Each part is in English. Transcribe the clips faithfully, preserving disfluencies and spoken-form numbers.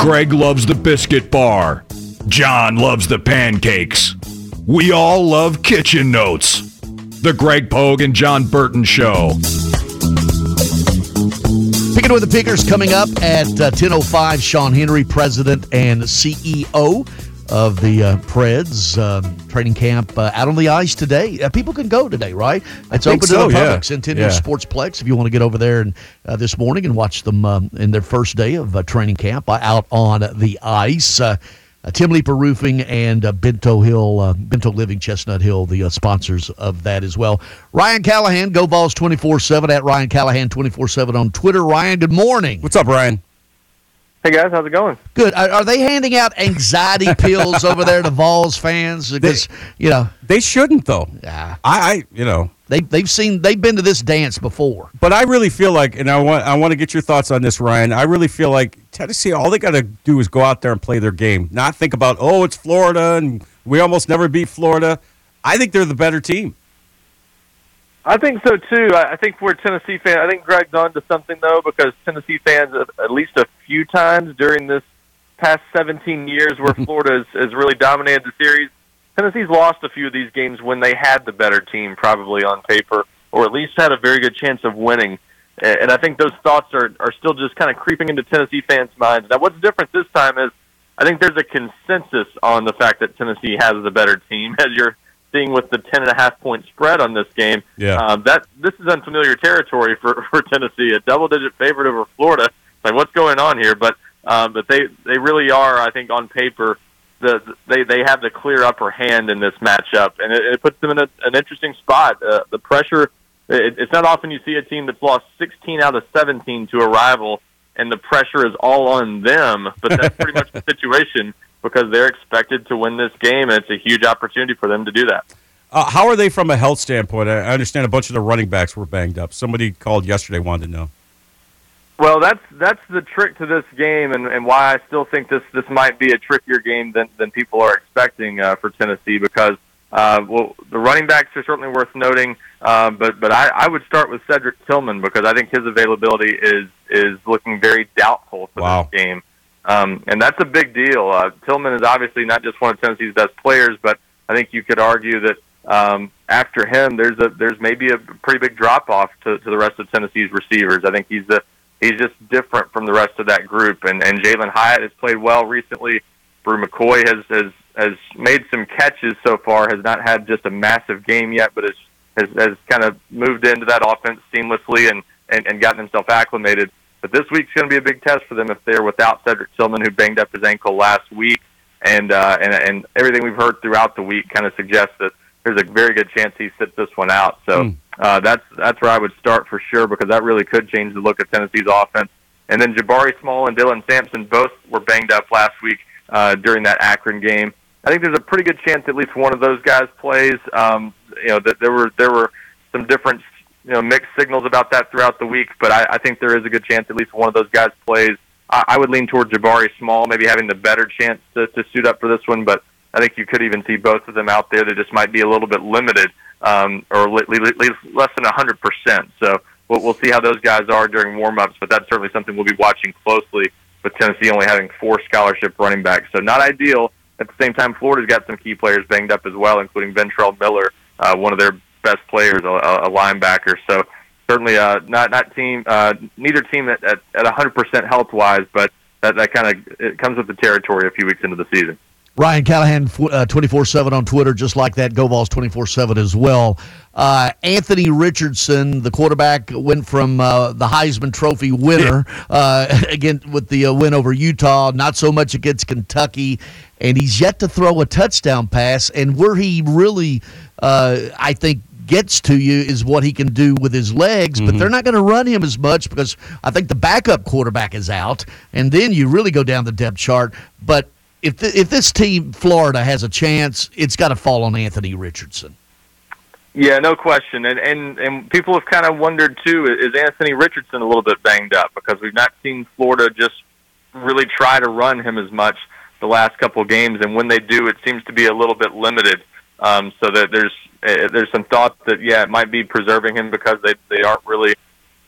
Greg loves the biscuit bar. John loves the pancakes. We all love Kitchen Notes. The Greg Pogue and John Burton Show. Picking with the Pickers coming up at uh, ten oh five. Sean Henry, President and C E O of the uh, Preds uh, training camp uh, out on the ice today. Uh, people can go today, right? It's open so, to the public. yeah. Centennial Yeah. Sportsplex if you want to get over there and uh, this morning and watch them um, in their first day of uh, training camp uh, out on the ice. Uh, uh, Tim Leeper Roofing and uh, Bento Hill, uh, Bento Living, Chestnut Hill, the uh, sponsors of that as well. Ryan Callahan, Go Vols twenty-four seven at Ryan Callahan twenty-four seven on Twitter. Ryan, good morning. What's up, Ryan? Hey, guys. How's it going? Good. Are, are they handing out anxiety pills over there to Vols fans? Because, They- you know, They shouldn't, though. yeah, I, I, you know, they, they've seen, they've been to this dance before. but I really feel like, and I want, I want to get your thoughts on this, Ryan. I really feel like Tennessee, all they got to do is go out there and play their game, not think about, oh, it's Florida and we almost never beat Florida. I think they're the better team. I think so, too. I I think for a Tennessee fan, I think Greg's on to something, though, because Tennessee fans, at- at least a few times during this past seventeen years where Florida has, has really dominated the series, Tennessee's lost a few of these games when they had the better team, probably on paper, or at least had a very good chance of winning. A- And I think those thoughts are, are still just kind of creeping into Tennessee fans' minds. Now, what's different this time is I think there's a consensus on the fact that Tennessee has the better team, as you're seeing with the ten and a half point spread on this game. Yeah. Um, that this is unfamiliar territory for, for Tennessee, a double digit favorite over Florida. Like, what's going on here? But um, but they, they really are, I think, on paper, the they, they have the clear upper hand in this matchup, and it, it puts them in a, an interesting spot. Uh, the pressure, it, it's not often you see a team that's lost sixteen out of seventeen to a rival, and the pressure is all on them, but that's pretty much the situation, because they're expected to win this game, and it's a huge opportunity for them to do that. Uh, how are they from a health standpoint? I I understand a bunch of the running backs were banged up. Somebody called yesterday, wanted to know. Well, that's that's the trick to this game, and, and why I still think this, this might be a trickier game than, than people are expecting uh, for Tennessee, because uh, well, the running backs are certainly worth noting, uh, but but I, I would start with Cedric Tillman, because I think his availability is is looking very doubtful for Wow. this game. Um, and that's a big deal. Uh, Tillman is obviously not just one of Tennessee's best players, but I think you could argue that um, after him, there's a there's maybe a pretty big drop off to, to the rest of Tennessee's receivers. I think he's the he's just different from the rest of that group. And and Jalen Hyatt has played well recently. Brew McCoy has has has made some catches so far. Has not had just a massive game yet, but has has, has kind of moved into that offense seamlessly and, and, and gotten himself acclimated. But this week's going to be a big test for them if they're without Cedric Tillman, who banged up his ankle last week. And uh, and, and everything we've heard throughout the week kind of suggests that there's a very good chance he sits this one out. So Mm. uh, that's that's where I would start for sure, because that really could change the look of Tennessee's offense. And then Jabari Small and Dylan Sampson both were banged up last week uh, during that Akron game. I think there's a pretty good chance at least one of those guys plays. Um, you know, that there were there were some different you know, mixed signals about that throughout the week, but I, I think there is a good chance at least one of those guys plays. I, I would lean toward Jabari Small, maybe having the better chance to, to suit up for this one, but I think you could even see both of them out there that just might be a little bit limited, um, or li- li- li- less than one hundred percent. So we'll, we'll see how those guys are during warm-ups, but that's certainly something we'll be watching closely, with Tennessee only having four scholarship running backs. So not ideal. At the same time, Florida's got some key players banged up as well, including Ventrell Miller, uh, one of their best players, a, a linebacker. So certainly uh, not not team uh, neither team at at, at one hundred percent health wise, but that, that kind of it comes with the territory a few weeks into the season. Ryan Callahan, uh, twenty-four seven on Twitter, just like that. Go Vols twenty-four seven as well. Uh, Anthony Richardson, the quarterback, went from uh, the Heisman Trophy winner, uh, again with the uh, win over Utah, not so much against Kentucky, and he's yet to throw a touchdown pass. And where he really, uh, I think, gets to you is what he can do with his legs, but they're not going to run him as much because I think the backup quarterback is out, and then you really go down the depth chart. But if the, if this team, Florida, has a chance, it's got to fall on Anthony Richardson. Yeah, no question. And and, and people have kind of wondered, too, is Anthony Richardson a little bit banged up? Because we've not seen Florida just really try to run him as much the last couple of games, and when they do, it seems to be a little bit limited. Um, so that there's uh, there's some thought that, yeah, it might be preserving him because they, they aren't really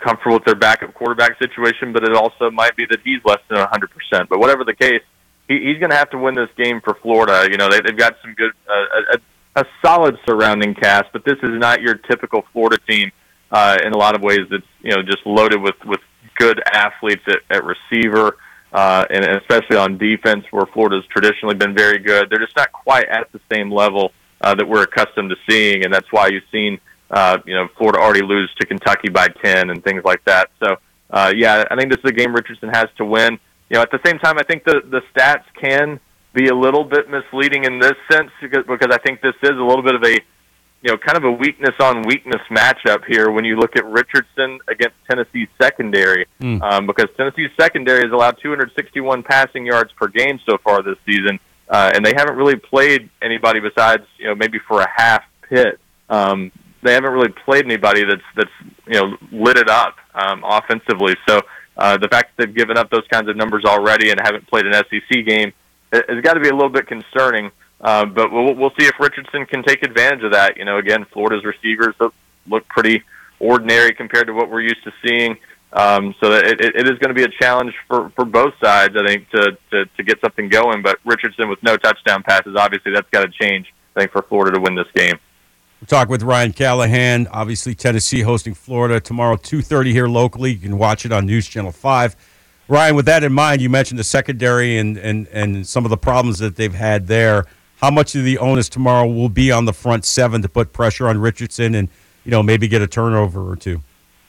comfortable with their backup quarterback situation, but it also might be that he's less than one hundred percent. But whatever the case, he, he's going to have to win this game for Florida. You know, they, they've got some good, uh, a, a solid surrounding cast, but this is not your typical Florida team uh, in a lot of ways that's, you know, just loaded with, with good athletes at, at receiver, uh, and especially on defense where Florida's traditionally been very good. They're just not quite at the same level uh, that we're accustomed to seeing, and that's why you've seen Uh, you know, Florida already lose to Kentucky by ten and things like that. So, uh, yeah, I think this is a game Richardson has to win. You know, at the same time, I think the, the stats can be a little bit misleading in this sense because, because I think this is a little bit of a, you know, kind of a weakness on weakness matchup here when you look at Richardson against Tennessee's secondary, mm. um, because Tennessee's secondary has allowed two hundred sixty-one passing yards per game so far this season, uh, and they haven't really played anybody besides, you know, maybe for a half Pitt. Um, They haven't really played anybody that's that's you know lit it up um, offensively. So uh, the fact that they've given up those kinds of numbers already and haven't played an S E C game has got to be a little bit concerning. Uh, but we'll we'll see if Richardson can take advantage of that. You know, again, Florida's receivers look pretty ordinary compared to what we're used to seeing. Um, so it, it, it is going to be a challenge for, for both sides, I think, to, to to get something going. But Richardson with no touchdown passes, obviously, that's got to change. I think for Florida to win this game. We'll talk with Ryan Callahan. Obviously, Tennessee hosting Florida tomorrow, two thirty here locally. You can watch it on News Channel five. Ryan, with that in mind, you mentioned the secondary and, and, and some of the problems that they've had there. How much of the onus tomorrow will be on the front seven to put pressure on Richardson and, you know, maybe get a turnover or two?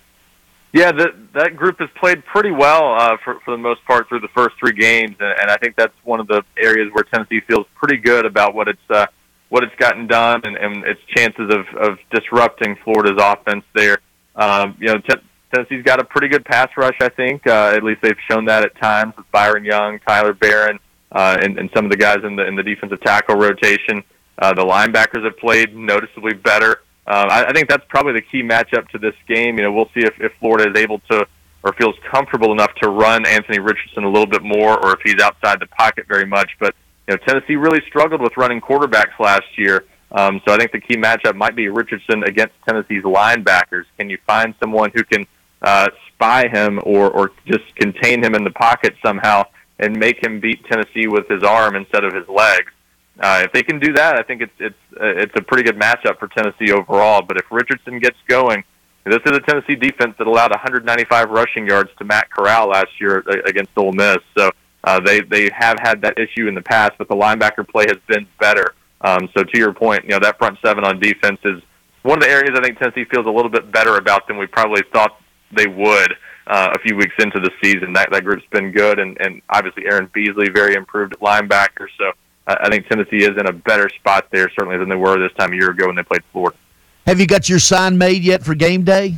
Yeah, that that group has played pretty well uh, for for the most part through the first three games, and, and I think that's one of the areas where Tennessee feels pretty good about what it's uh, what it's gotten done and, and its chances of, of disrupting Florida's offense there. Um, you know, t- Tennessee's got a pretty good pass rush, I think. Uh, at least they've shown that at times with Byron Young, Tyler Barron, uh, and, and some of the guys in the in the defensive tackle rotation. Uh, the linebackers have played noticeably better. Um, I, I think that's probably the key matchup to this game. You know, we'll see if, if Florida is able to or feels comfortable enough to run Anthony Richardson a little bit more, or if he's outside the pocket very much. But you know, Tennessee really struggled with running quarterbacks last year. Um, so I think the key matchup might be Richardson against Tennessee's linebackers. Can you find someone who can uh, spy him or, or just contain him in the pocket somehow and make him beat Tennessee with his arm instead of his legs? Uh, if they can do that, I think it's it's uh, it's a pretty good matchup for Tennessee overall. But if Richardson gets going, this is a Tennessee defense that allowed one hundred ninety-five rushing yards to Matt Corral last year against Ole Miss. So uh, they they have had that issue in the past, but the linebacker play has been better. Um, so to your point, you know, that front seven on defense is one of the areas I think Tennessee feels a little bit better about than we probably thought they would uh, a few weeks into the season. That that group's been good, and, and obviously Aaron Beasley very improved at linebacker. So I think Tennessee is in a better spot there, certainly, than they were this time a year ago when they played Florida. Have you got your sign made yet for game day?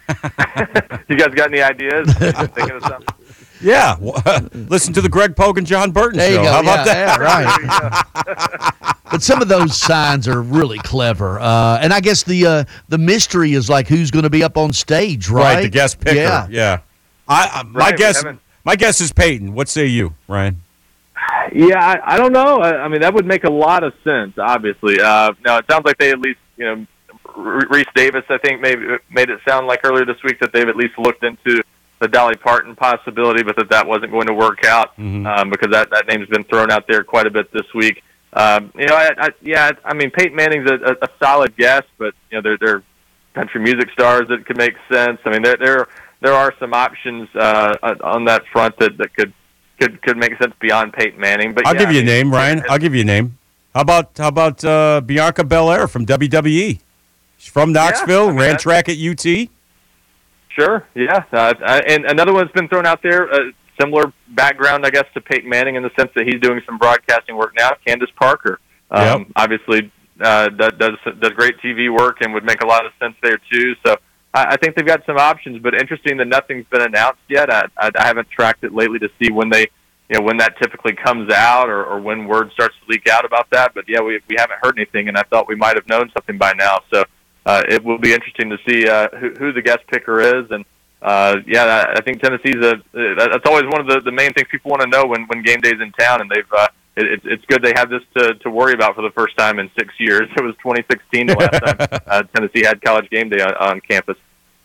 You guys got any ideas? Thinking of something? Yeah. Listen to the Greg Pogue and John Burton there show. You go. How about yeah, that? Yeah, right. But some of those signs are really clever. Uh, and I guess the uh, the mystery is like who's going to be up on stage, right? Right, the guest picker. Yeah. yeah. I, I, my, right, guess, my guess is Peyton. What say you, Ryan? Yeah, I, I don't know. I, I mean, that would make a lot of sense, obviously. Uh, now, it sounds like they at least, you know, Reese Davis, I think, maybe made it sound like earlier this week that they've at least looked into the Dolly Parton possibility, but that that wasn't going to work out mm-hmm. um, because that, that name's been thrown out there quite a bit this week. Um, you know, I, I, yeah, I mean, Peyton Manning's a, a, a solid guess, but, you know, they're, they're country music stars that could make sense. I mean, there there, there are some options uh, on that front that, that could Could could make sense beyond Peyton Manning, but I'll yeah, give you I mean, a name, Ryan. I'll give you a name. How about how about uh, Bianca Belair from W W E? She's from Knoxville, yeah, I mean, ran track at U T. Sure, yeah, uh, and another one's been thrown out there. Uh, similar background, I guess, to Peyton Manning in the sense that he's doing some broadcasting work now. Candace Parker, um, yep. obviously, uh, does does great T V work and would make a lot of sense there too. So. I think they've got some options, but interesting that nothing's been announced yet. I, I, I haven't tracked it lately to see when they, you know, when that typically comes out or, or when word starts to leak out about that. But yeah, we we haven't heard anything, and I thought we might have known something by now. So uh, it will be interesting to see uh, who, who the guest picker is. And uh, yeah, I think Tennessee's a. That's always one of the, the main things people want to know when, when game day's in town, and they've. Uh, it, it's good they have this to, to worry about for the first time in six years. It was twenty sixteen the last time uh, Tennessee had college game day on, on campus.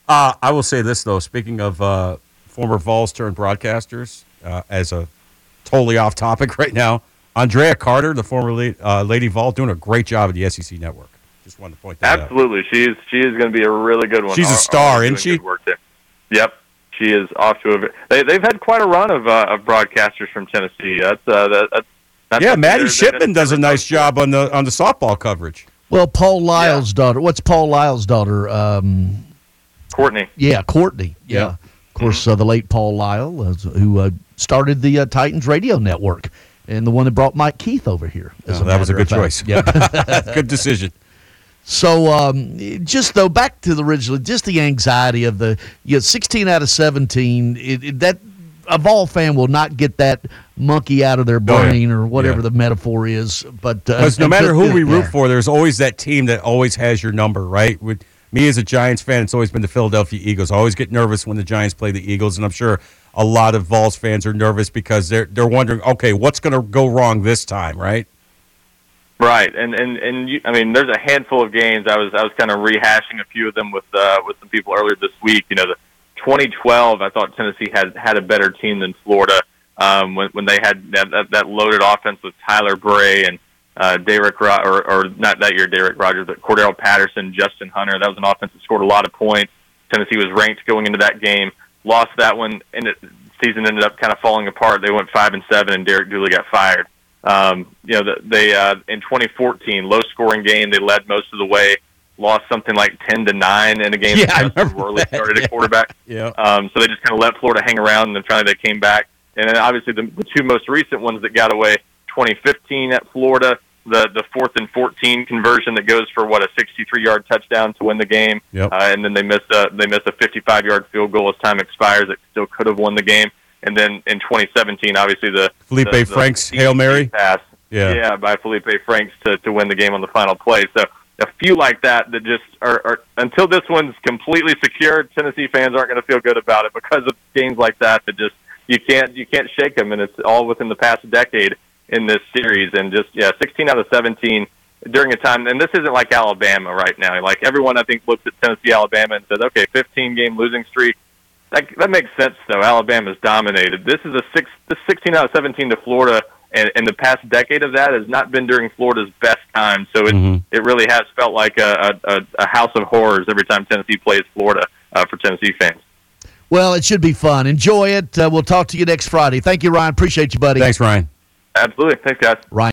Uh, I will say this, though. Speaking of uh, former Vols turned broadcasters, uh, as a totally off topic right now, Andrea Carter, the former lead, uh, Lady Vol, doing a great job at the S E C Network. Just wanted to point that Absolutely. out. She is She is going to be a really good one. She's a star, isn't she? Work there. Yep. She is off to a they, – they've had quite a run of uh, of broadcasters from Tennessee. That's uh, that, that's, that's Yeah, Maddie they're- Shipman they're- does a nice job on the on the softball coverage. Well, Paul Lyle's Yeah. daughter. What's Paul Lyle's daughter? Um, Courtney. yeah, Courtney. Yeah. Yeah. Of course, uh, the late Paul Lyle, uh, who uh, started the uh, Titans radio network and the one that brought Mike Keith over here. as Oh, that was a matter good of fact. choice. Yeah. Good decision. So, um, just though, back to the original, just the anxiety of the you know, sixteen out of seventeen. It, it, that a Vol fan will not get that monkey out of their Oh, yeah. brain or whatever Yeah. the metaphor is. But uh, Because no matter who we root yeah. for, there's always that team that always has your number, right? With me as a Giants fan, it's always been the Philadelphia Eagles. I always get nervous when the Giants play the Eagles, and I'm sure a lot of Vols fans are nervous because they're they're wondering, okay, what's going to go wrong this time, right? Right, and and and you, I mean, there's a handful of games. I was I was kind of rehashing a few of them with uh, with some people earlier this week. You know, the twenty twelve, I thought Tennessee had had a better team than Florida um, when when they had that, that, that loaded offense with Tyler Bray and uh, Derek Ro- or or not that year Derek Rogers, but Cordell Patterson, Justin Hunter. That was an offense that scored a lot of points. Tennessee was ranked going into that game, lost that one, and the season ended up kind of falling apart. They went five and seven, and Derek Dooley got fired. Um, you know, they uh, in twenty fourteen, low scoring game. They led most of the way, lost something like ten to nine in a game. Yeah, I that remember Worley that, started yeah. at quarterback. Yeah. Um, so they just kind of let Florida hang around, and then finally they came back. And then obviously the, the two most recent ones that got away: twenty fifteen at Florida, the the fourth and fourteen conversion that goes for what a sixty-three yard touchdown to win the game, Yep. uh, and then they missed a they missed a fifty-five yard field goal as time expires that still could have won the game. And then in twenty seventeen, obviously the Felipe the, the Franks Hail Mary pass. Yeah. Yeah, by Felipe Franks to, to win the game on the final play. So a few like that that just are, are until this one's completely secure, Tennessee fans aren't going to feel good about it because of games like that that just you can't you can't shake them, and it's all within the past decade in this series. And just yeah, sixteen out of seventeen during a time, and this isn't like Alabama right now. Like everyone, I think looks at Tennessee, Alabama, and says, okay, fifteen game losing streak. That, that makes sense though. Alabama's dominated. This is a six, this sixteen out of seventeen to Florida. And, and the past decade of that has not been during Florida's best time. So it Mhm. it really has felt like a, a, a house of horrors every time Tennessee plays Florida uh, for Tennessee fans. Well, it should be fun. Enjoy it. Uh, we'll talk to you next Friday. Thank you, Ryan. Appreciate you, buddy. Thanks, Ryan. Absolutely. Thanks, guys. Ryan.